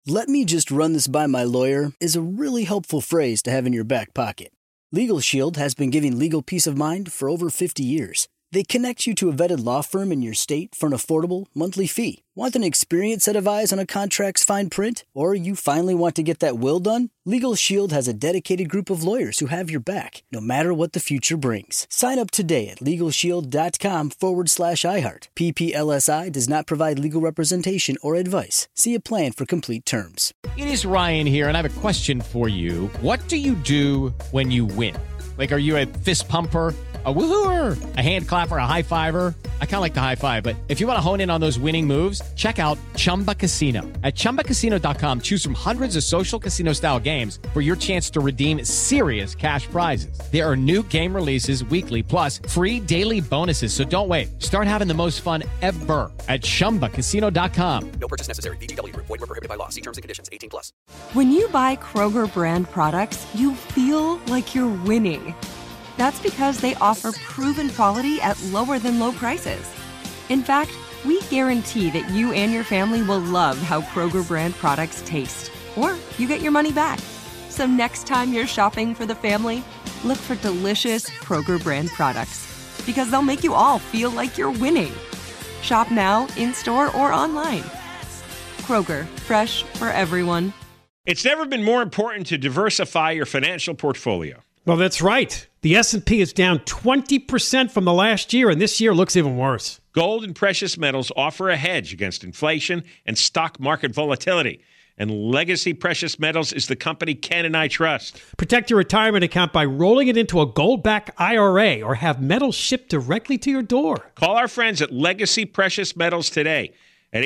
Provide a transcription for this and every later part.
"Let me just run this by my lawyer" is a really helpful phrase to have in your back pocket. Legal Shield has been giving legal peace of mind for over 50 years. They connect you to a vetted law firm in your state for an affordable monthly fee. Want an experienced set of eyes on a contract's fine print? Or you finally want to get that will done? Legal Shield has a dedicated group of lawyers who have your back, no matter what the future brings. Sign up today at LegalShield.com/iHeart. PPLSI does not provide legal representation or advice. See a plan for complete terms. It is Ryan here, and I have a question for you. What do you do when you win? Like, are you a fist pumper, a woohooer, a hand clapper, a high fiver? I kind of like the high five, but if you want to hone in on those winning moves, check out Chumba Casino. At ChumbaCasino.com, choose from hundreds of social casino-style games for your chance to redeem serious cash prizes. There are new game releases weekly, plus free daily bonuses, so don't wait. Start having the most fun ever at ChumbaCasino.com. No purchase necessary. VGW Group. Void where prohibited by law. See terms and conditions. 18+. When you buy Kroger brand products, you feel like you're winning. That's because they offer proven quality at lower than low prices. In fact, we guarantee that you and your family will love how Kroger brand products taste, or you get your money back. So next time you're shopping for the family, look for delicious Kroger brand products, because they'll make you all feel like you're winning. Shop now, in-store, or online. Kroger, fresh for everyone. It's never been more important to diversify your financial portfolio. Well, that's right. The S&P is down 20% from the last year, and this year looks even worse. Gold and precious metals offer a hedge against inflation and stock market volatility. And Legacy Precious Metals is the company Ken and I trust. Protect your retirement account by rolling it into a gold-backed IRA or have metals shipped directly to your door. Call our friends at Legacy Precious Metals today at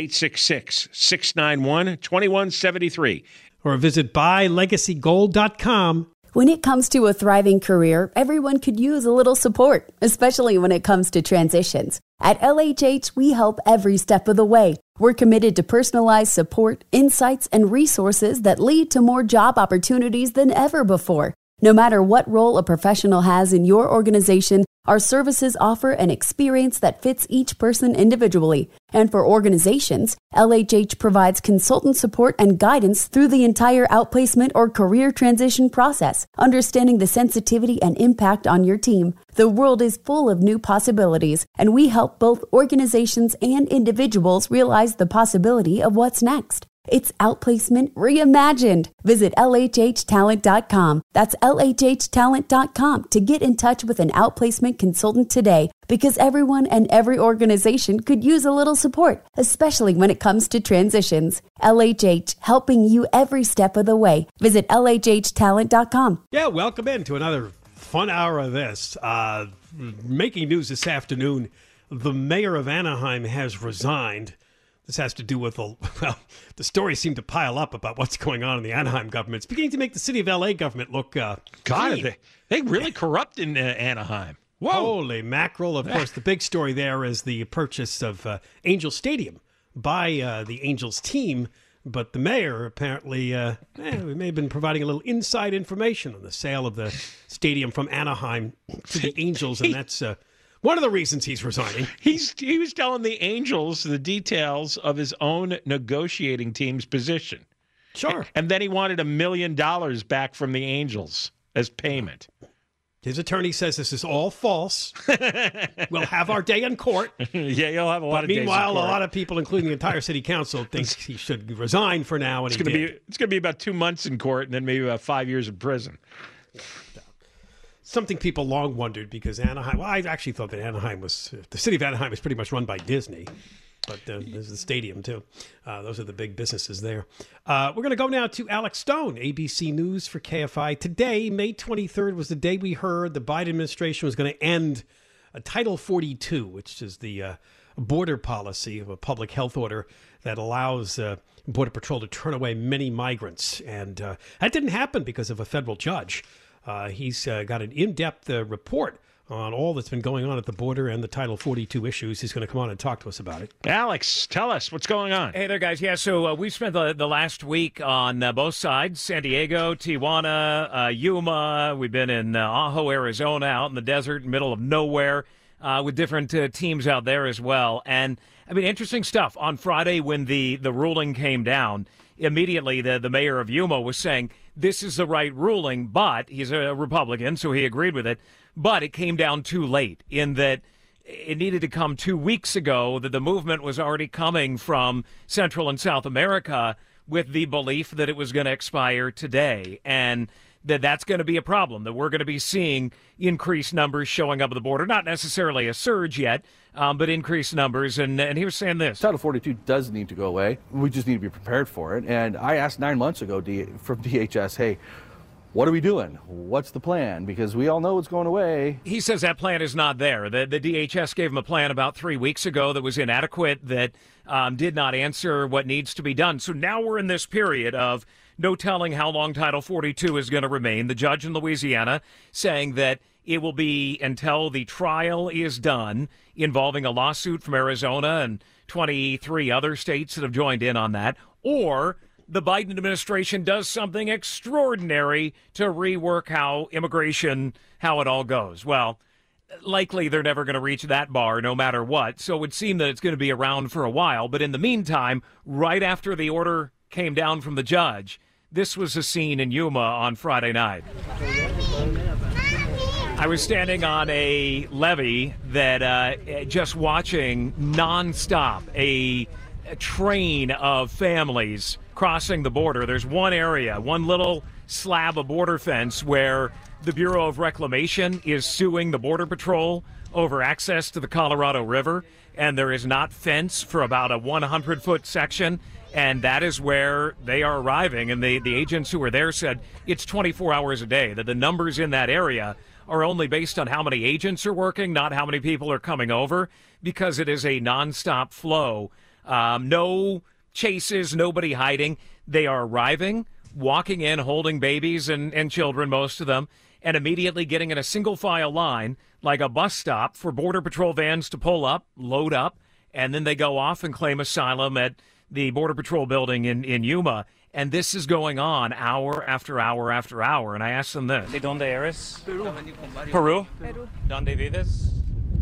866-691-2173. Or visit buylegacygold.com. When it comes to a thriving career, everyone could use a little support, especially when it comes to transitions. At LHH, we help every step of the way. We're committed to personalized support, insights, and resources that lead to more job opportunities than ever before. No matter what role a professional has in your organization, our services offer an experience that fits each person individually. And for organizations, LHH provides consultant support and guidance through the entire outplacement or career transition process, understanding the sensitivity and impact on your team. The world is full of new possibilities, and we help both organizations and individuals realize the possibility of what's next. It's outplacement reimagined. Visit LHHtalent.com. That's LHHtalent.com to get in touch with an outplacement consultant today, because everyone and every organization could use a little support, especially when it comes to transitions. LHH, helping you every step of the way. Visit LHHtalent.com. Yeah, welcome into another fun hour of this. Making news this afternoon, the mayor of Anaheim has resigned. This has to do with, the stories seem to pile up about what's going on in the Anaheim government. It's beginning to make the city of L.A. government look God, they really corrupt in Anaheim. Whoa. Holy mackerel. Of course, the big story there is the purchase of Angel Stadium by the Angels team. But the mayor apparently may have been providing a little inside information on the sale of the stadium from Anaheim to the Angels, and that's one of the reasons he's resigning. He was telling the Angels the details of his own negotiating team's position. Sure. And then he wanted $1 million back from the Angels as payment. His attorney says this is all false. We'll have our day in court. Yeah, you'll have a lot of days in court. Meanwhile, a lot of people, including the entire city council, think he should resign for now. And it's going to be about 2 months in court and then maybe about 5 years in prison. Something people long wondered, because Anaheim, well, I actually thought that the city of Anaheim is pretty much run by Disney, but there's the stadium too. Those are the big businesses there. We're going to go now to Alex Stone, ABC News for KFI. Today, May 23rd, was the day we heard the Biden administration was going to end Title 42, which is the border policy of a public health order that allows Border Patrol to turn away many migrants. And that didn't happen because of a federal judge. He's got an in-depth report on all that's been going on at the border and the Title 42 issues. He's going to come on and talk to us about it. Alex, tell us what's going on. Hey there, guys. Yeah, so we spent the last week on both sides, San Diego, Tijuana, Yuma. We've been in Ajo, Arizona, out in the desert, middle of nowhere, with different teams out there as well. And, I mean, interesting stuff. On Friday when the ruling came down, immediately the mayor of Yuma was saying this is the right ruling, but he's a Republican, so he agreed with it. But it came down too late in that it needed to come 2 weeks ago, that the movement was already coming from Central and South America with the belief that it was going to expire today. And that's going to be a problem, that we're going to be seeing increased numbers showing up at the border. Not necessarily a surge yet, but increased numbers. And he was saying this. Title 42 does need to go away. We just need to be prepared for it. And I asked 9 months ago from DHS, hey, what are we doing? What's the plan? Because we all know it's going away. He says that plan is not there. The DHS gave him a plan about 3 weeks ago that was inadequate, that did not answer what needs to be done. So now we're in this period of no telling how long Title 42 is going to remain. The judge in Louisiana saying that it will be until the trial is done, involving a lawsuit from Arizona and 23 other states that have joined in on that, or the Biden administration does something extraordinary to rework how immigration, how it all goes. Well, likely they're never going to reach that bar no matter what. So it would seem that it's going to be around for a while. But in the meantime, right after the order came down from the judge, this was a scene in Yuma on Friday night. I was standing on a levee that just watching nonstop a train of families crossing the border. There's one area, one little slab of border fence where the Bureau of Reclamation is suing the Border Patrol over access to the Colorado River, and there is not fence for about a 100-foot section, and that is where they are arriving. And the agents who were there said it's 24 hours a day, that the numbers in that area are only based on how many agents are working, not how many people are coming over, because it is a nonstop flow. No chases, nobody hiding. They are arriving, walking in, holding babies and children, most of them, and immediately getting in a single file line, like a bus stop, for Border Patrol vans to pull up, load up, and then they go off and claim asylum at the Border Patrol building in Yuma. And this is going on hour after hour after hour. And I asked them this. ¿De dónde eres? Peru. ¿Dónde vives?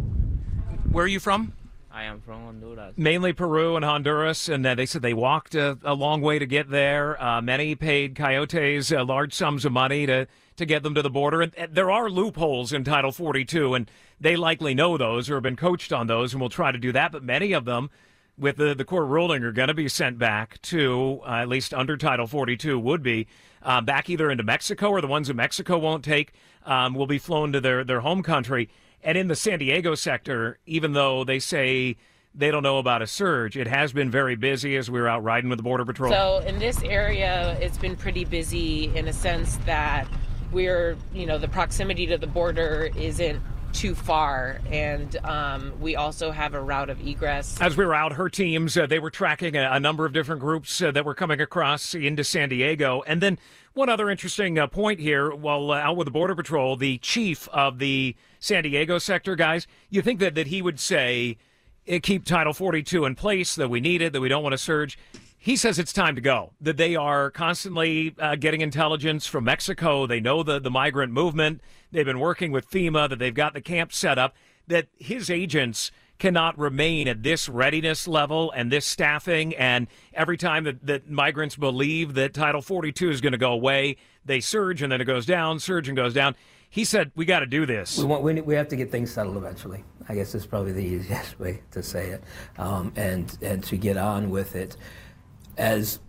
Where are you from? I am from Honduras. Mainly Peru and Honduras, and they said they walked a long way to get there. Many paid coyotes large sums of money to get them to the border. And there are loopholes in Title 42, and they likely know those or have been coached on those and will try to do that. But many of them, with the court ruling, are going to be sent back to, at least under Title 42, would be back either into Mexico, or the ones that Mexico won't take will be flown to their home country. And in the San Diego sector, even though they say they don't know about a surge, it has been very busy as we were out riding with the Border Patrol. So in this area, it's been pretty busy in a sense that the proximity to the border isn't too far, and we also have a route of egress. As we were out, her teams, they were tracking a number of different groups that were coming across into San Diego. And then one other interesting point here, while out with the Border Patrol, the chief of the San Diego sector, guys, you think that he would say, keep Title 42 in place, that we need it, that we don't want to surge. He says it's time to go, that they are constantly getting intelligence from Mexico. They know the migrant movement. They've been working with FEMA, that they've got the camp set up, that his agents cannot remain at this readiness level and this staffing. And every time that migrants believe that Title 42 is going to go away, they surge, and then it goes down, surge and goes down. He said, we got to do this. We have to get things settled eventually. I guess that's probably the easiest way to say it, and to get on with it. As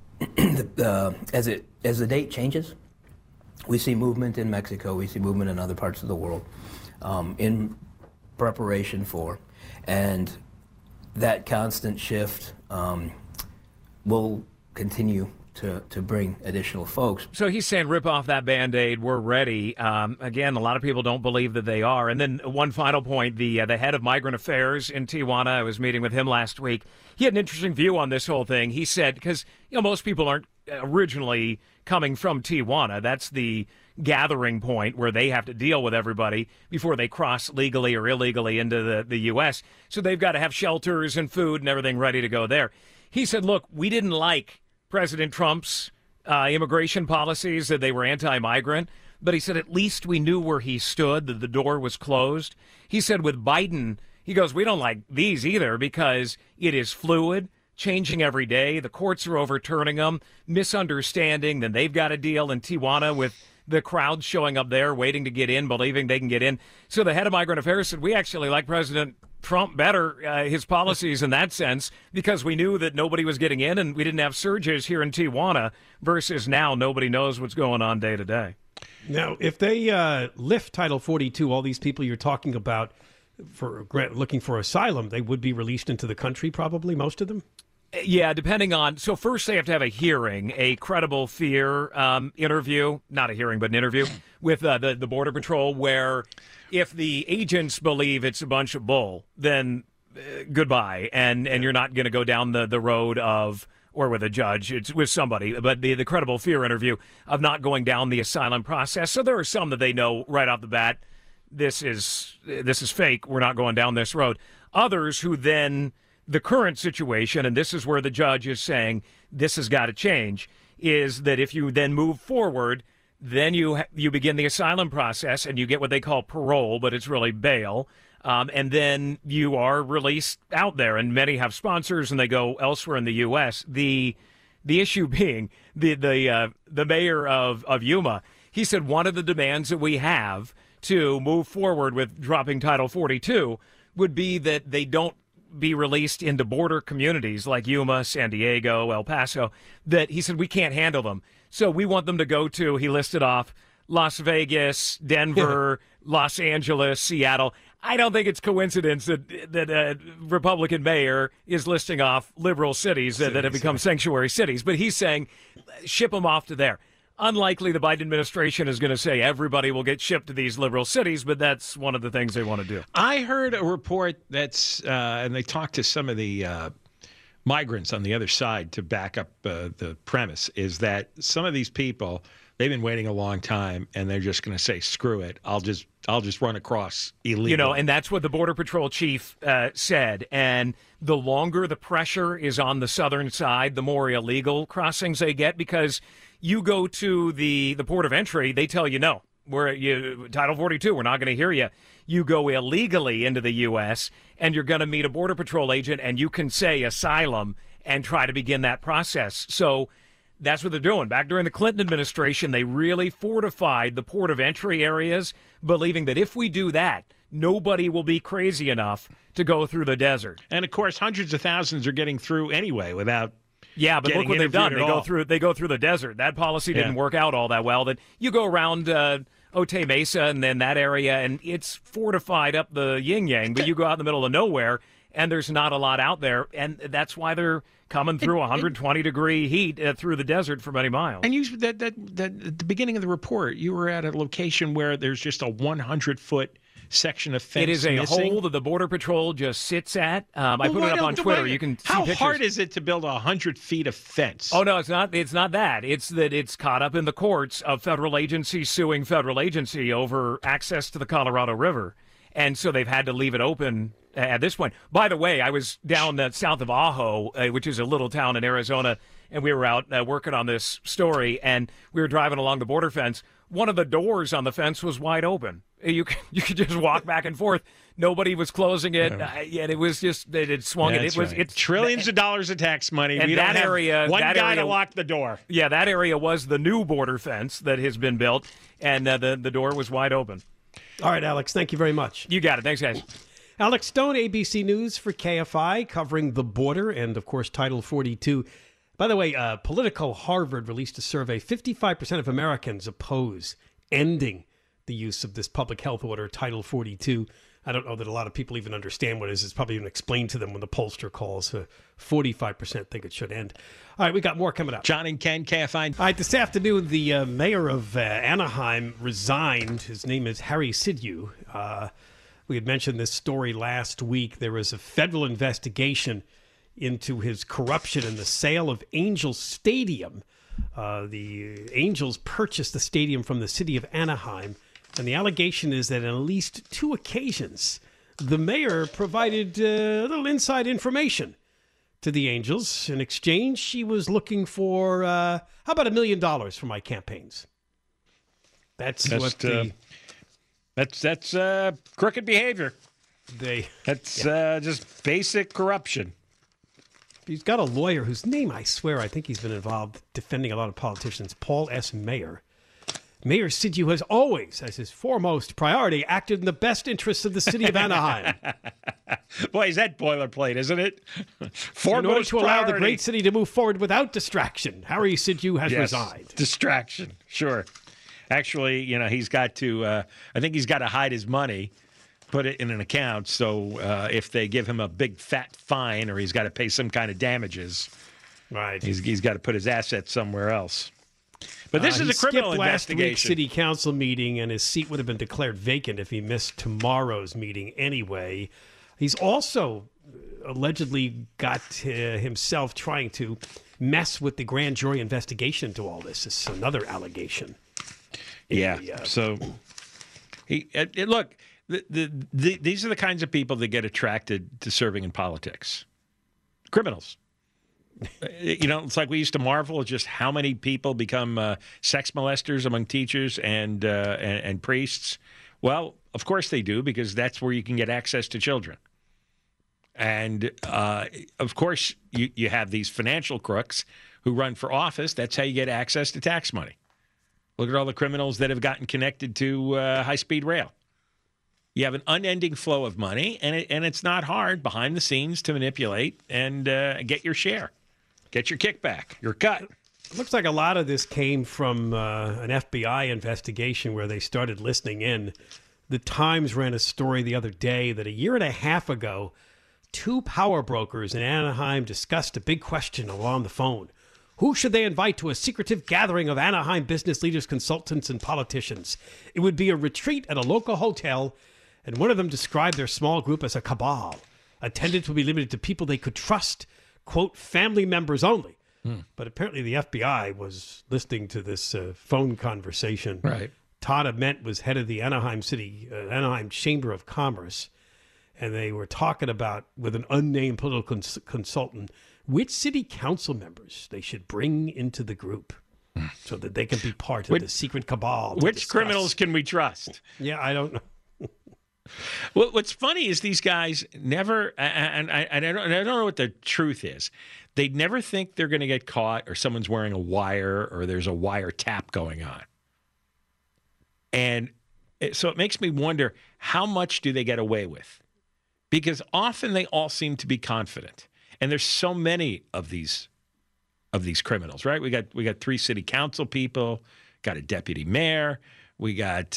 the date changes, we see movement in Mexico, we see movement in other parts of the world in preparation for, and that constant shift will continue to bring additional folks. So he's saying rip off that Band-Aid, we're ready. Again, a lot of people don't believe that they are. And then one final point, the head of Migrant Affairs in Tijuana, I was meeting with him last week. He had an interesting view on this whole thing. He said, because most people aren't originally coming from Tijuana. That's the gathering point where they have to deal with everybody before they cross legally or illegally into the U.S. So they've got to have shelters and food and everything ready to go there. He said, look, we didn't like President Trump's immigration policies, that they were anti-migrant, but he said at least we knew where he stood, that the door was closed. He said with Biden, he goes, we don't like these either because it is fluid, changing every day. The courts are overturning them, misunderstanding. Then they've got a deal in Tijuana with the crowd showing up there, waiting to get in, believing they can get in. So the head of Migrant Affairs said, we actually like President Trump better, his policies in that sense, because we knew that nobody was getting in and we didn't have surges here in Tijuana versus now nobody knows what's going on day to day. Now, if they lift Title 42, all these people you're talking about for looking for asylum, they would be released into the country, probably, most of them? Yeah, depending on. So first they have to have a hearing, a credible fear interview, not a hearing, but an interview with the Border Patrol, where if the agents believe it's a bunch of bull, then goodbye. And you're not going to go down the road of, or with a judge, it's with somebody, but the credible fear interview of not going down the asylum process. So there are some that they know right off the bat, this is fake, we're not going down this road. Others who then, the current situation, and this is where the judge is saying this has got to change, is that if you then move forward, then you begin the asylum process and you get what they call parole, but it's really bail. And then you are released out there, and many have sponsors and they go elsewhere in the U.S. The issue being the mayor of Yuma, he said one of the demands that we have to move forward with dropping Title 42 would be that they don't be released into border communities like Yuma, San Diego, El Paso, that he said we can't handle them. So we want them to go to, he listed off, Las Vegas, Denver, Los Angeles, Seattle. I don't think it's coincidence that a Republican mayor is listing off liberal cities that have become sanctuary cities. But he's saying ship them off to there. Unlikely the Biden administration is going to say everybody will get shipped to these liberal cities, but that's one of the things they want to do. I heard a report that's, and they talked to some of the migrants on the other side to back up the premise, is that some of these people, they've been waiting a long time, and they're just going to say, screw it, I'll just run across illegally. You know, and that's what the Border Patrol chief said. And the longer the pressure is on the southern side, the more illegal crossings they get, because you go to the port of entry, they tell you no. Title 42, we're not going to hear you. You go illegally into the U.S., and you're going to meet a Border Patrol agent, and you can say asylum and try to begin that process. So that's what they're doing. Back during the Clinton administration, they really fortified the port of entry areas, believing that if we do that, nobody will be crazy enough to go through the desert. And, of course, hundreds of thousands are getting through anyway without Yeah, but look what they've done. They go through the desert. That policy didn't work out all that well. That you go around Otay Mesa and then that area, and it's fortified up the yin-yang, but you go out in the middle of nowhere, and there's not a lot out there, and that's why they're coming through 120-degree heat through the desert for many miles. And that at the beginning of the report, you were at a location where there's just a 100-foot section of fence. It is a missing. hole that the Border Patrol just sits at. I put it up on Twitter. You can see how pictures. hard is it to build 100 feet of fence? Oh, no, it's not. It's not that. It's that it's caught up in the courts of federal agency suing federal agency over access to the Colorado River. And so they've had to leave it open at this point. By the way, I was down south of Ajo, which is a little town in Arizona, and we were out working on this story, and we were driving along the border fence. One of the doors on the fence was wide open. You could just walk back and forth. Nobody was closing it, and it was just it swung it. It's trillions of dollars of tax money. And we that don't area, have one that guy area, to lock the door. Yeah, that area was the new border fence that has been built, and the door was wide open. All right, Alex, thank you very much. You got it. Thanks, guys. Alex Stone, ABC News for KFI, covering the border and, of course, Title 42. By the way, Politico Harvard released a survey. 55% of Americans oppose ending the use of this public health order, Title 42. I don't know that a lot of people even understand what it is. It's probably even explained to them when the pollster calls. 45% think it should end. All right, we got more coming up. John and Ken, KFI. All right, this afternoon, the mayor of Anaheim resigned. His name is Harry Sidiou. We had mentioned this story last week. There was a federal investigation into his corruption in the sale of Angels Stadium. The Angels purchased the stadium from the city of Anaheim, and the allegation is that on at least 2 occasions, the mayor provided a little inside information to the Angels. In exchange, she was looking for, how about $1 million for my campaigns? That's crooked behavior. That's just basic corruption. He's got a lawyer whose name, I swear, I think he's been involved defending a lot of politicians, Paul S. Mayer. Mayor Sidiou has always, as his foremost priority, acted in the best interests of the city of Anaheim. Boy, is that boilerplate, isn't it? In order to allow the great city to move forward without distraction, Harry Sidiou has resigned. Distraction, sure. Actually, he's got to, I think he's got to hide his money, put it in an account, so if they give him a big fat fine or he's got to pay some kind of damages, right? He's got to put his assets somewhere else. But this is a criminal investigation. Last week's city council meeting, and his seat would have been declared vacant if he missed tomorrow's meeting anyway. He's also allegedly got himself trying to mess with the grand jury investigation to all this. This is another allegation. Yeah. So, look, these are the kinds of people that get attracted to serving in politics. Criminals. It's like we used to marvel at just how many people become sex molesters among teachers and priests. Well, of course they do, because that's where you can get access to children. And, of course, you have these financial crooks who run for office. That's how you get access to tax money. Look at all the criminals that have gotten connected to high-speed rail. You have an unending flow of money, and it's not hard behind the scenes to manipulate and get your share. Get your kickback, your cut. It looks like a lot of this came from an FBI investigation where they started listening in. The Times ran a story the other day that a year and a half ago, 2 power brokers in Anaheim discussed a big question on the phone. Who should they invite to a secretive gathering of Anaheim business leaders, consultants, and politicians? It would be a retreat at a local hotel, and one of them described their small group as a cabal. Attendance would be limited to people they could trust, quote, family members only. But apparently the FBI was listening to this phone conversation. Right. Todd Ament was head of the Anaheim Chamber of Commerce, and they were talking about, with an unnamed political consultant, which city council members they should bring into the group so that they can be part of the secret cabal. Which criminals can we trust? Yeah, I don't know. Well, what's funny is these guys never, and I don't know what the truth is. They never think they're going to get caught, or someone's wearing a wire, or there's a wiretap going on. And so it makes me wonder, how much do they get away with? Because often they all seem to be confident, and there's so many of these criminals, right? We got 3 city council people, got a deputy mayor. We got,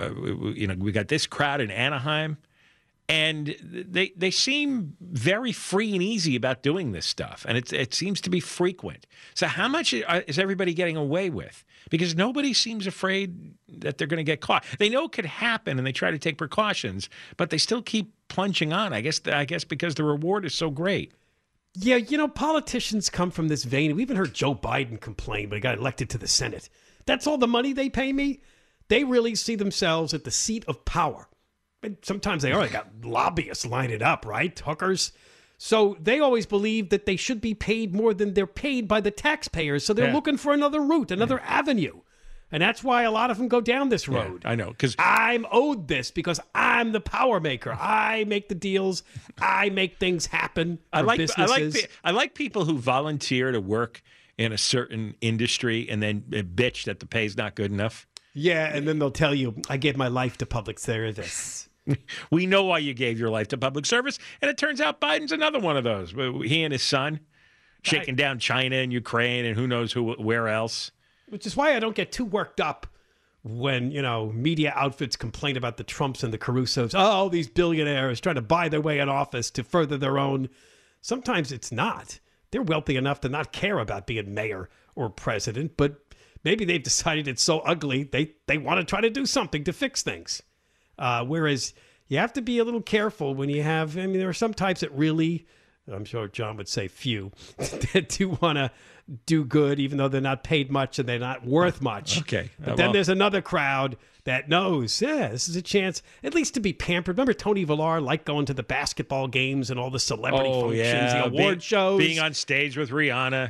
we got this crowd in Anaheim, and they seem very free and easy about doing this stuff, and it seems to be frequent. So how much is everybody getting away with? Because nobody seems afraid that they're going to get caught. They know it could happen, and they try to take precautions, but they still keep plunging on. I guess because the reward is so great. Yeah, politicians come from this vein. We even heard Joe Biden complain, but he got elected to the Senate. That's all the money they pay me? They really see themselves at the seat of power. And sometimes they already got lobbyists lining up, right? Hookers. So they always believe that they should be paid more than they're paid by the taxpayers. So they're looking for another route, another avenue. And that's why a lot of them go down this road. Yeah, I know. Because I'm owed this because I'm the power maker. I make the deals. I make things happen for businesses. I like people who volunteer to work in a certain industry and then bitch that the pay's not good enough. Yeah, and then they'll tell you, I gave my life to public service. We know why you gave your life to public service, and it turns out Biden's another one of those. He and his son shaking down China and Ukraine and who knows where else. Which is why I don't get too worked up when, media outfits complain about the Trumps and the Carusos. Oh, these billionaires trying to buy their way in office to further their own. Sometimes it's not. They're wealthy enough to not care about being mayor or president, but maybe they've decided it's so ugly, they want to try to do something to fix things. Whereas you have to be a little careful when you have, there are some types that really, I'm sure John would say few, that do want to do good, even though they're not paid much and they're not worth much. Okay. But then there's another crowd that knows, this is a chance at least to be pampered. Remember Tony Villar liked going to the basketball games and all the celebrity functions, the award shows. Being on stage with Rihanna.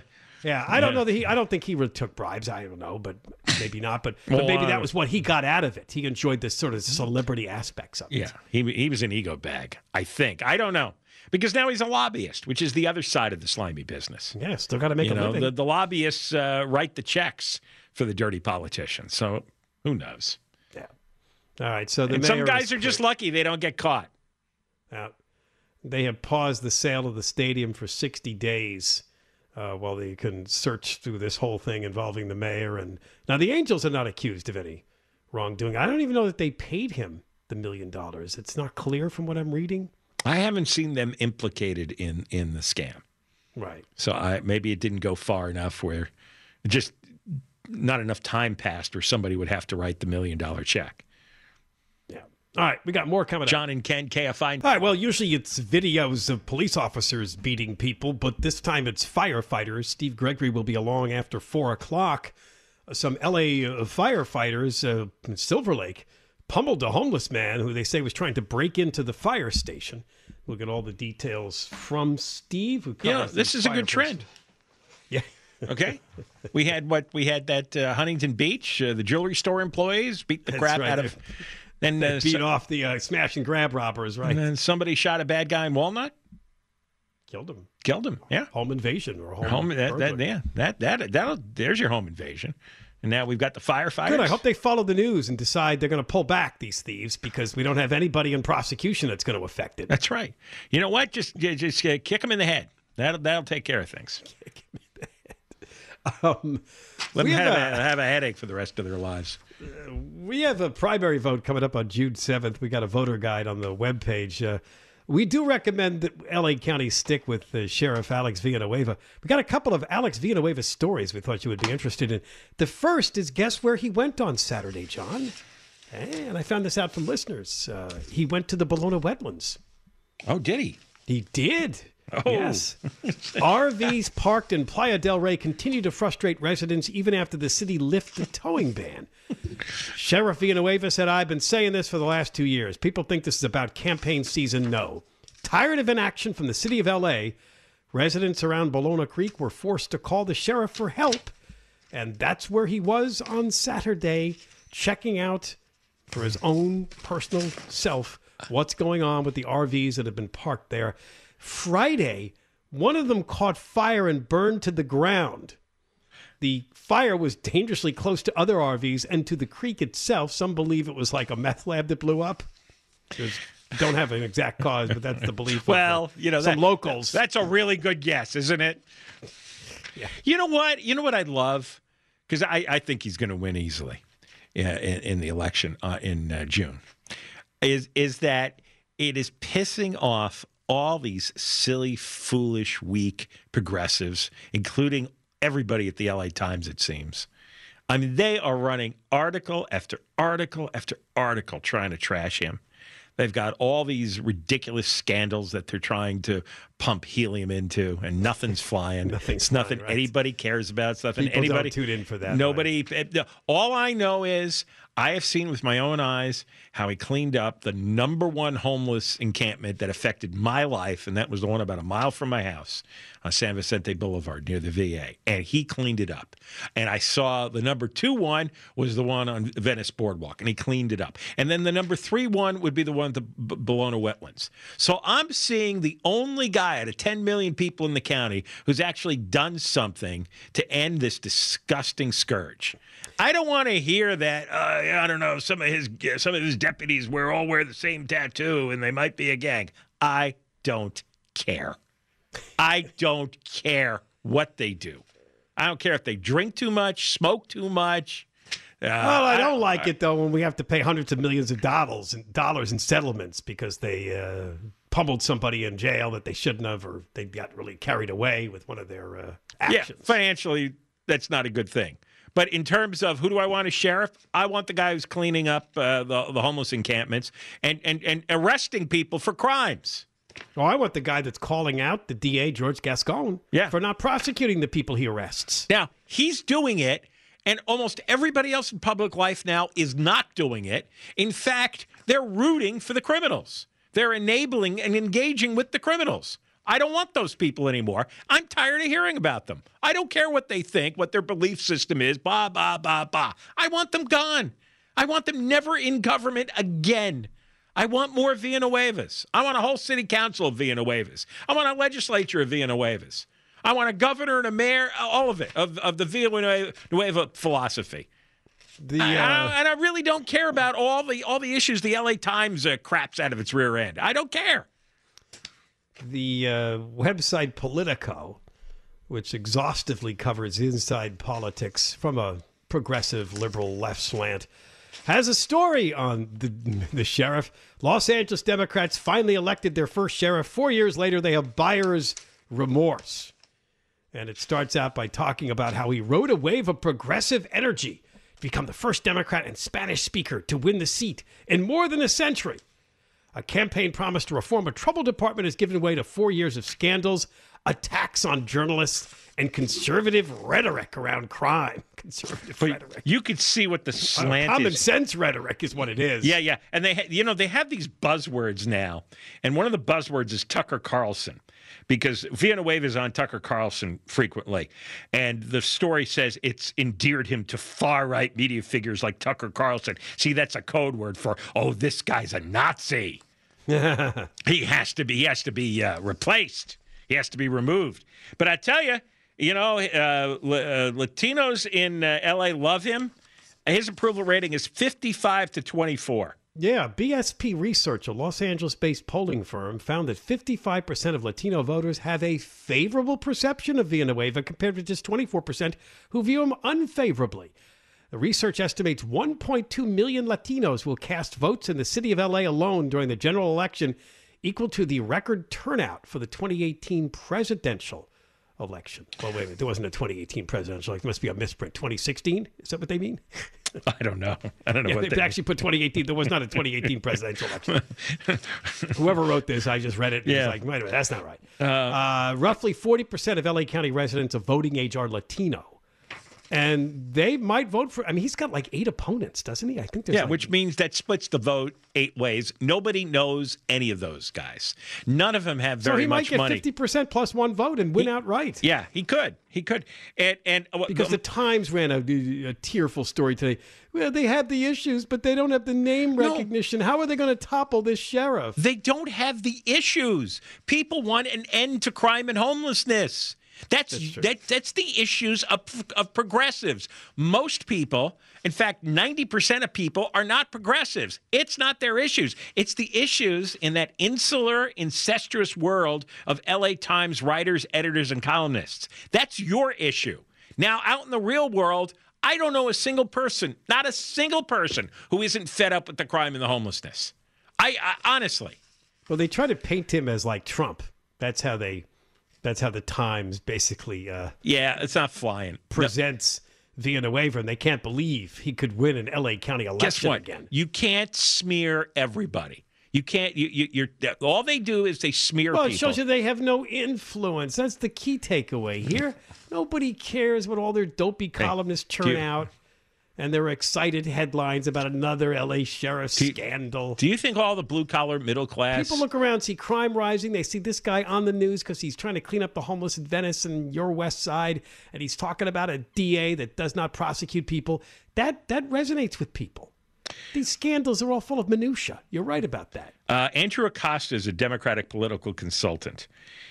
Yeah, I don't know that I don't think he really took bribes. I don't know, but maybe not. But maybe that was what he got out of it. He enjoyed the sort of celebrity aspects of it. Yeah, he was an ego bag, I think. I don't know. Because now he's a lobbyist, which is the other side of the slimy business. Yeah, still got to make a living. The lobbyists write the checks for the dirty politicians. So who knows? Yeah. All right. So some guys are just lucky they don't get caught. They have paused the sale of the stadium for 60 days while they can search through this whole thing involving the mayor. And now the Angels are not accused of any wrongdoing. I don't even know that they paid him the $1 million. It's not clear from what I'm reading. I haven't seen them implicated in the scam. Right. So maybe it didn't go far enough where just not enough time passed where somebody would have to write the $1 million check. Yeah. All right, we got more coming up. John and Ken, KFI. All right, well, usually it's videos of police officers beating people, but this time it's firefighters. Steve Gregory will be along after 4 o'clock. Some L.A. firefighters in Silver Lake pummeled a homeless man who they say was trying to break into the fire station. We'll get all the details from Steve. This is a good trend. Yeah. Okay. We had that Huntington Beach, the jewelry store employees beat the crap out of. Then beat off the smash and grab robbers, right? And then somebody shot a bad guy in Walnut. Killed him. Yeah. Home invasion or home burglary. There's your home invasion. And now we've got the firefighters. Good. I hope they follow the news and decide they're going to pull back these thieves because we don't have anybody in prosecution that's going to affect it. That's right. You know what? Just kick them in the head. That'll take care of things. Kick them in the head. Let them have a headache for the rest of their lives. We have a primary vote coming up on June 7th. We got a voter guide on the webpage. We do recommend that L.A. County stick with Sheriff Alex Villanueva. We got a couple of Alex Villanueva stories we thought you would be interested in. The first is guess where he went on Saturday, John? And I found this out from listeners. He went to the Bologna Wetlands. Oh, did he? He did. Oh. Yes. RVs parked in Playa del Rey continue to frustrate residents even after the city lifted the towing ban. Sheriff Villanueva said, I've been saying this for the last 2 years. People think this is about campaign season. No. Tired of inaction from the city of L.A., residents around Bologna Creek were forced to call the sheriff for help. And that's where he was on Saturday, checking out for his own personal self what's going on with the RVs that have been parked there. Friday, one of them caught fire and burned to the ground. The fire was dangerously close to other RVs and to the creek itself. Some believe it was like a meth lab that blew up. Don't have an exact cause, but that's the belief. Well, some locals. That's a really good guess, isn't it? Yeah. You know what? You know what I'd love? Because I think he's going to win easily in the election in June. Is that it is pissing off all these silly, foolish, weak progressives, including everybody at the LA Times, it seems. I mean, they are running article after article after article trying to trash him. They've got all these ridiculous scandals that they're trying to pump helium into, and nothing's flying. It's nothing right. Anybody cares about. It's nothing People anybody don't tune in for that. Nobody. Right. All I know is I have seen with my own eyes how he cleaned up the #1 homeless encampment that affected my life, and that was the one about a mile from my house on San Vicente Boulevard near the VA, and he cleaned it up. And I saw the #2 one was the one on Venice Boardwalk, and he cleaned it up. And then the #3 one would be the one at the Bologna Wetlands. So I'm seeing the only guy out of 10 million people in the county who's actually done something to end this disgusting scourge. I don't want to hear that. I don't know. Some of his deputies all wear the same tattoo, and they might be a gang. I don't care. I don't care what they do. I don't care if they drink too much, smoke too much. Well, I don't like it though when we have to pay hundreds of millions of dollars in settlements because they pummeled somebody in jail that they shouldn't have, or they got really carried away with one of their actions. Yeah, financially, that's not a good thing. But in terms of who do I want as sheriff, I want the guy who's cleaning up the homeless encampments and arresting people for crimes. Oh, I want the guy that's calling out the DA, George Gascon, for not prosecuting the people he arrests. Now, he's doing it, and almost everybody else in public life now is not doing it. In fact, they're rooting for the criminals. They're enabling and engaging with the criminals. I don't want those people anymore. I'm tired of hearing about them. I don't care what they think, what their belief system is, blah, blah, blah, blah. I want them gone. I want them never in government again. I want more Villanuevas. I want a whole city council of Villanuevas. I want a legislature of Villanuevas. I want a governor and a mayor, all of it, of the Villanueva philosophy. And I really don't care about all the issues the LA Times craps out of its rear end. I don't care. The website Politico, which exhaustively covers inside politics from a progressive liberal left slant, has a story on the sheriff. Los Angeles Democrats finally elected their first sheriff. 4 years later, they have buyer's remorse. And it starts out by talking about how he rode a wave of progressive energy to become the first Democrat and Spanish speaker to win the seat in more than a century. A campaign promise to reform a troubled department has given way to 4 years of scandals, attacks on journalists, and conservative rhetoric around crime. Conservative rhetoric. You could see what the slant common is. sense rhetoric is what it is. Yeah. And they have these buzzwords now. And one of the buzzwords is Tucker Carlson, because Villanueva is on Tucker Carlson frequently. And the story says it's endeared him to far-right media figures like Tucker Carlson. See, that's a code word for, this guy's a Nazi. He has to be replaced. He has to be removed. But I tell you, Latinos in L.A. love him. His approval rating is 55-24. Yeah, BSP Research, a Los Angeles-based polling firm, found that 55% of Latino voters have a favorable perception of Villanueva compared to just 24% who view him unfavorably. The research estimates 1.2 million Latinos will cast votes in the city of L.A. alone during the general election, equal to the record turnout for the 2018 presidential election. Well, wait a minute. There wasn't a 2018 presidential election. It must be a misprint. 2016? Is that what they mean? I don't know. What they actually put 2018. There was not a 2018 presidential election. Whoever wrote this, I just read it and was like, wait a minute, that's not right. Roughly 40% of LA County residents of voting age are Latino. And they might vote for, he's got like 8 opponents, doesn't he? I think there's which means that splits the vote 8 ways. Nobody knows any of those guys. None of them have very much money. So he might get 50% plus 1 vote and win outright. Yeah, he could. And because the Times ran a tearful story today. Well, they have the issues, but they don't have the name recognition. How are they going to topple this sheriff? They don't have the issues. People want an end to crime and homelessness. That's the issues of progressives. Most people, in fact, 90% of people are not progressives. It's not their issues. It's the issues in that insular, incestuous world of LA Times writers, editors, and columnists. That's your issue. Now, out in the real world, I don't know a single person, not a single person, who isn't fed up with the crime and the homelessness. I honestly. Well, they try to paint him as like Trump. That's how the Times basically it's not flying. Presents Villanueva, and they can't believe he could win an LA County election. Guess what? Again. You can't smear everybody. You can't. You're all they do is they smear people. Well, it shows you they have no influence. That's the key takeaway here. Nobody cares what all their dopey columnists churn out. And there were excited headlines about another L.A. sheriff scandal. Do you think all the blue-collar middle class... People look around, see crime rising. They see this guy on the news because he's trying to clean up the homeless in Venice and your West Side. And he's talking about a DA that does not prosecute people. That resonates with people. These scandals are all full of minutia. You're right about that. Andrew Acosta is a Democratic political consultant.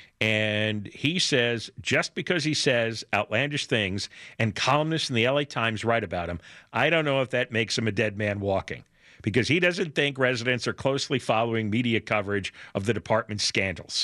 And he says, just because he says outlandish things and columnists in the LA Times write about him, I don't know if that makes him a dead man walking, because he doesn't think residents are closely following media coverage of the department's scandals.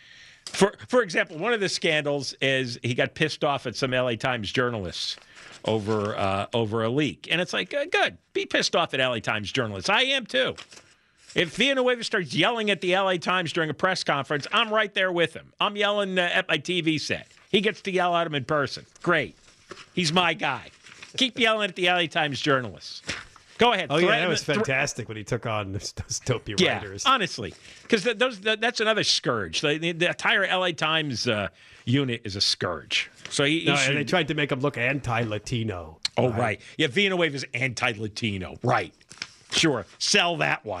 For example, one of the scandals is he got pissed off at some LA Times journalists over a leak. And it's like, good, be pissed off at LA Times journalists. I am too. If Villanueva starts yelling at the LA Times during a press conference, I'm right there with him. I'm yelling at my TV set. He gets to yell at him in person. Great. He's my guy. Keep yelling at the LA Times journalists. Go ahead. Oh, yeah, that was fantastic when he took on those dopey writers. Yeah, honestly. Because that's another scourge. The entire LA Times unit is a scourge. So and they tried to make him look anti-Latino. Oh, right. Yeah, Villanueva is anti-Latino. Right. Sure. Sell that one.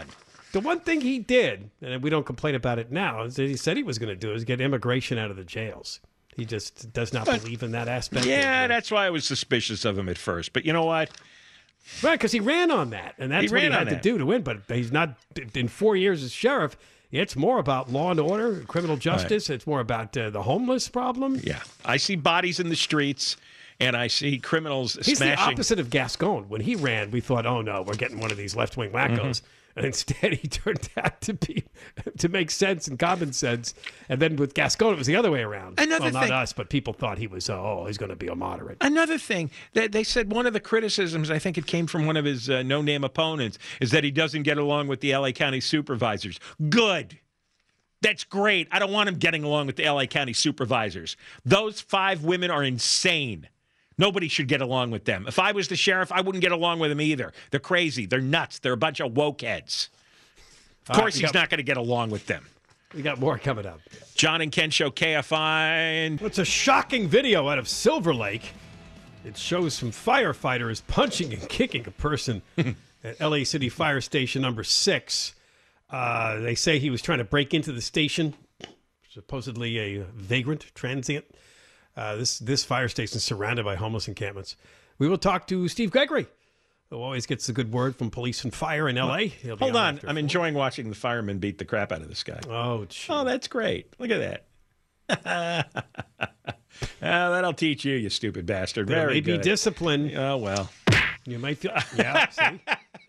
The one thing he did, and we don't complain about it now, is that he said he was going to do is get immigration out of the jails. He just does not believe in that aspect. Yeah, that's why I was suspicious of him at first. But you know what? Right, because he ran on that, and that's what he had to do to win. But he's not, in 4 years as sheriff, it's more about law and order, criminal justice. Right. It's more about the homeless problem. Yeah. I see bodies in the streets, and I see criminals He's smashing. The opposite of Gascon. When he ran, we thought, oh, no, we're getting one of these left-wing wackos. Mm-hmm. And instead, he turned out to make sense and common sense. And then with Gascon, it was the other way around. Not us, but people thought he was, he's going to be a moderate. Another thing, they said one of the criticisms, I think it came from one of his no-name opponents, is that he doesn't get along with the L.A. County supervisors. Good. That's great. I don't want him getting along with the L.A. County supervisors. Those 5 women are insane. Nobody should get along with them. If I was the sheriff, I wouldn't get along with them either. They're crazy. They're nuts. They're a bunch of woke heads. Of course he's not going to get along with them. We got more coming up. John and Ken Show, KFI. It's a shocking video out of Silver Lake. It shows some firefighters punching and kicking a person at LA City Fire Station number 6. They say he was trying to break into the station, supposedly a vagrant, transient. This fire station is surrounded by homeless encampments. We will talk to Steve Gregory, who always gets a good word from police and fire in L.A. Hold on. I'm enjoying watching the firemen beat the crap out of this guy. Oh, geez. Oh, that's great. Look at that. That'll teach you, you stupid bastard. There Very may good. be discipline. Oh, well. You might feel... Yeah, see?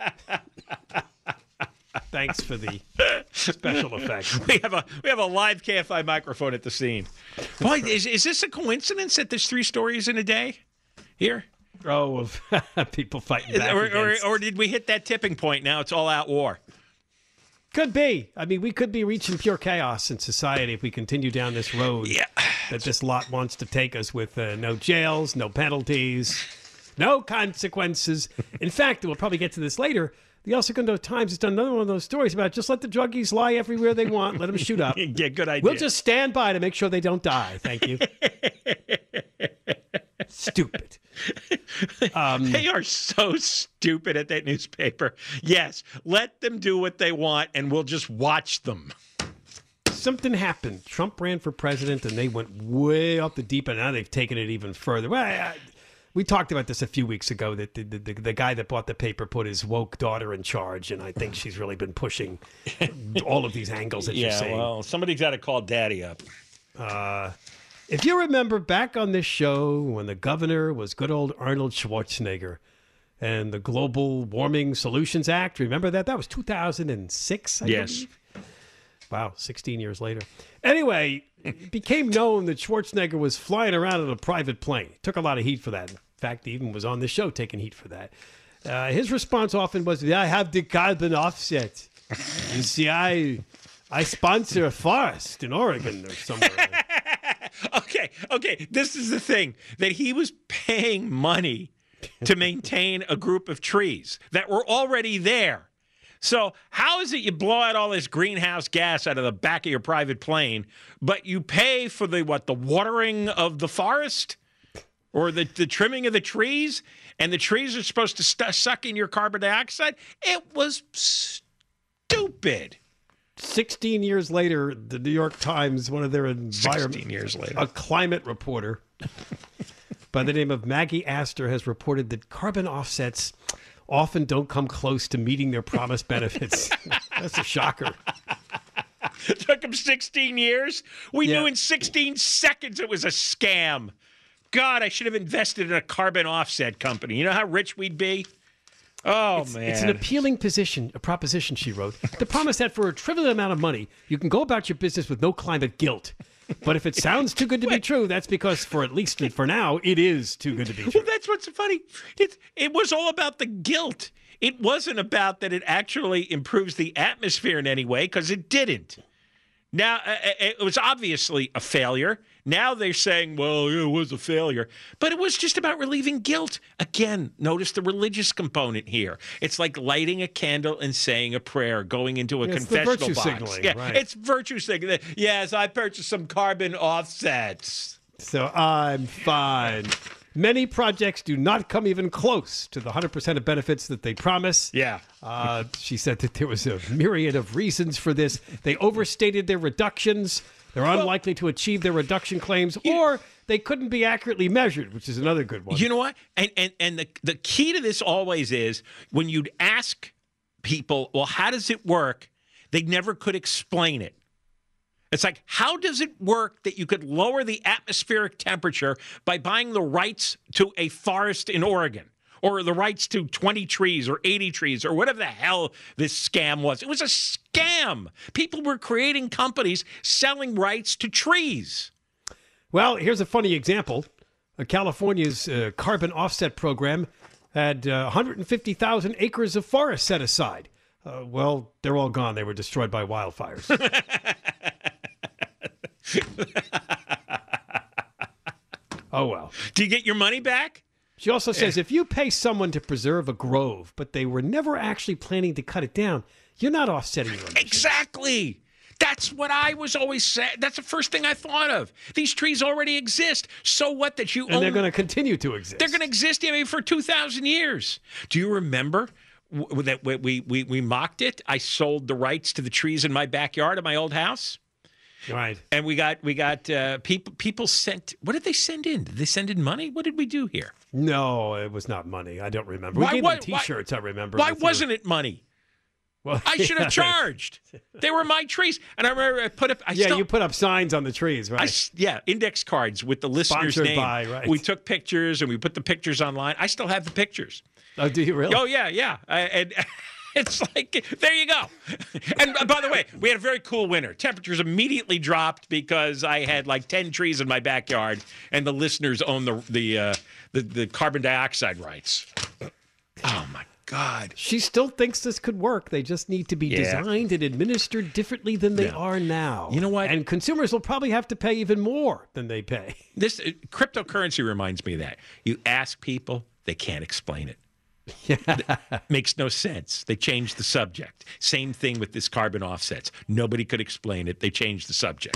Thanks for the special effects. We have a live KFI microphone at the scene. Boy, is this a coincidence that there's 3 stories in a day here? Oh, of people fighting back or did we hit that tipping point? Now it's all out war. Could be. I mean, we could be reaching pure chaos in society if we continue down this road that this lot wants to take us with no jails, no penalties, no consequences. In fact, we'll probably get to this later. The El Segundo Times has done another one of those stories about just let the druggies lie everywhere they want. Let them shoot up. Yeah, good idea. We'll just stand by to make sure they don't die. Thank you. Stupid. They are so stupid at that newspaper. Yes, let them do what they want, and we'll just watch them. Something happened. Trump ran for president, and they went way up the deep end. Now they've taken it even further. Well, we talked about this a few weeks ago, that the guy that bought the paper put his woke daughter in charge, and I think she's really been pushing all of these angles that you're saying. Yeah, well, somebody's got to call Daddy up. If you remember back on this show when the governor was good old Arnold Schwarzenegger and the Global Warming Solutions Act, remember that? That was 2006, I believe. Wow, 16 years later. Anyway, it became known that Schwarzenegger was flying around in a private plane. He took a lot of heat for that. In fact, he even was on the show taking heat for that. His response often was, I have the carbon offset. You see, I sponsor a forest in Oregon or somewhere. Okay. This is the thing, that he was paying money to maintain a group of trees that were already there. So how is it you blow out all this greenhouse gas out of the back of your private plane, but you pay for the watering of the forest or the trimming of the trees, and the trees are supposed to suck in your carbon dioxide? It was stupid. 16 years later, the New York Times, one of their a climate reporter by the name of Maggie Astor has reported that carbon offsets often don't come close to meeting their promised benefits. That's a shocker. It took them 16 years. We knew in 16 seconds it was a scam. God, I should have invested in a carbon offset company. You know how rich we'd be? Man. It's an appealing proposition, she wrote. The promise that for a trivial amount of money, you can go about your business with no climate guilt. But if it sounds too good to be true, that's because for now, it is too good to be true. Well, that's what's funny. It was all about the guilt. It wasn't about that it actually improves the atmosphere in any way, because it didn't. Now, it was obviously a failure. Now they're saying, well, it was a failure. But it was just about relieving guilt. Again, notice the religious component here. It's like lighting a candle and saying a prayer, going into a confessional virtue box. Signaling, right. It's virtue signaling. Yes, I purchased some carbon offsets. So I'm fine. Many projects do not come even close to the 100% of benefits that they promise. Yeah. She said that there was a myriad of reasons for this. They overstated their reductions. They're unlikely to achieve their reduction claims, or they couldn't be accurately measured, which is another good one. You know what? And the key to this always is when you'd ask people, well, how does it work? They never could explain it. It's like, how does it work that you could lower the atmospheric temperature by buying the rights to a forest in Oregon or the rights to 20 trees or 80 trees or whatever the hell this scam was? It was a scam. People were creating companies selling rights to trees. Well, here's a funny example. California's carbon offset program had 150,000 acres of forest set aside. Well, they're all gone. They were destroyed by wildfires. Oh, well. Do you get your money back? She also says if you pay someone to preserve a grove, but they were never actually planning to cut it down, you're not offsetting your emissions. Exactly. That's what I was always saying. That's the first thing I thought of. These trees already exist. So what that you own? And they're going to continue to exist. They're going to exist for 2,000 years. Do you remember that we mocked it? I sold the rights to the trees in my backyard of my old house. Right. And we got people sent. What did they send in? Did they send in money? What did we do here? No, it was not money. I don't remember. We gave them T-shirts, I remember. Why wasn't it money? Well, I should have charged. They were my trees. And I remember I put up... you put up signs on the trees, right? Index cards with the listener's Sponsored name. by, right. We took pictures and we put the pictures online. I still have the pictures. Oh, do you really? Oh, yeah. And it's like, there you go. And by the way, we had a very cool winter. Temperatures immediately dropped because I had like 10 trees in my backyard and the listeners own the carbon dioxide rights. Oh, my God. She still thinks this could work. They just need to be designed and administered differently than they are now. You know what? And consumers will probably have to pay even more than they pay. This cryptocurrency reminds me of that. You ask people, they can't explain it. Yeah. Makes no sense. They changed the subject. Same thing with this carbon offsets. Nobody could explain it. They changed the subject.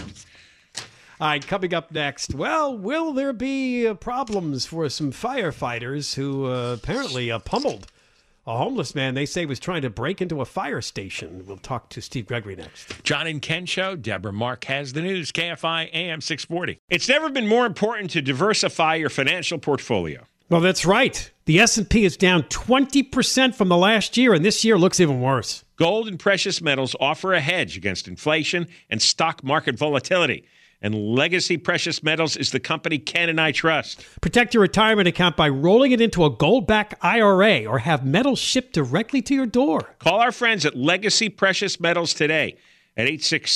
All right, coming up next. Well, will there be problems for some firefighters who apparently pummeled a homeless man they say was trying to break into a fire station? We'll talk to Steve Gregory next. John and Ken Show. Deborah Mark has the news. KFI AM 640. It's never been more important to diversify your financial portfolio. Well, that's right. The S&P is down 20% from the last year, and this year looks even worse. Gold and precious metals offer a hedge against inflation and stock market volatility. And Legacy Precious Metals is the company Ken and I trust. Protect your retirement account by rolling it into a gold-backed IRA or have metals shipped directly to your door. Call our friends at Legacy Precious Metals today at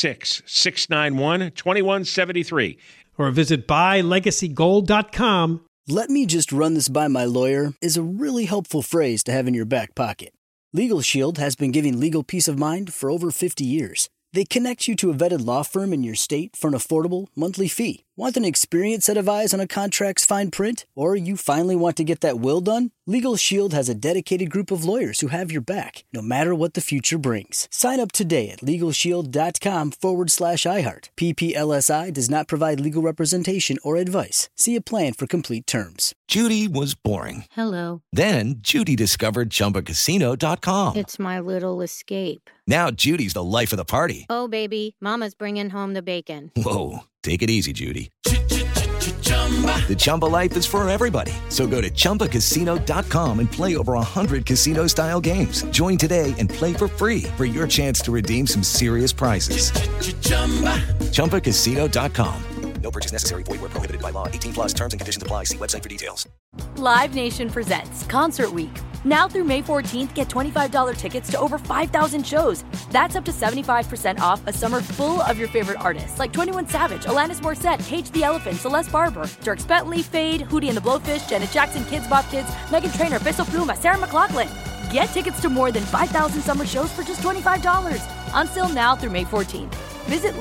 866-691-2173. Or visit buylegacygold.com. "Let me just run this by my lawyer" is a really helpful phrase to have in your back pocket. Legal Shield has been giving legal peace of mind for over 50 years. They connect you to a vetted law firm in your state for an affordable monthly fee. Want an experienced set of eyes on a contract's fine print? Or you finally want to get that will done? Legal Shield has a dedicated group of lawyers who have your back, no matter what the future brings. Sign up today at LegalShield.com/iHeart. PPLSI does not provide legal representation or advice. See a plan for complete terms. Judy was boring. Hello. Then Judy discovered ChumbaCasino.com. It's my little escape. Now Judy's the life of the party. Oh, baby, mama's bringing home the bacon. Whoa, take it easy, Judy. The Chumba life is for everybody. So go to ChumbaCasino.com and play over 100 casino-style games. Join today and play for free for your chance to redeem some serious prizes. ChumbaCasino.com. No purchase necessary. Void where prohibited by law. 18+ terms and conditions apply. See website for details. Live Nation presents Concert Week. Now through May 14th, get $25 tickets to over 5,000 shows. That's up to 75% off a summer full of your favorite artists like 21 Savage, Alanis Morissette, Cage the Elephant, Celeste Barber, Dierks Bentley, Fade, Hootie and the Blowfish, Janet Jackson, Kidz Bop Kids, Meghan Trainor, Bissell Pluma, Sarah McLachlan. Get tickets to more than 5,000 summer shows for just $25. Until now through May 14th. Visit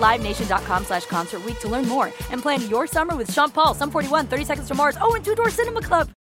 LiveNation.com/Concert Week to learn more and plan your summer with Sean Paul, Sum 41, 30 Seconds to Mars, and Two Door Cinema Club.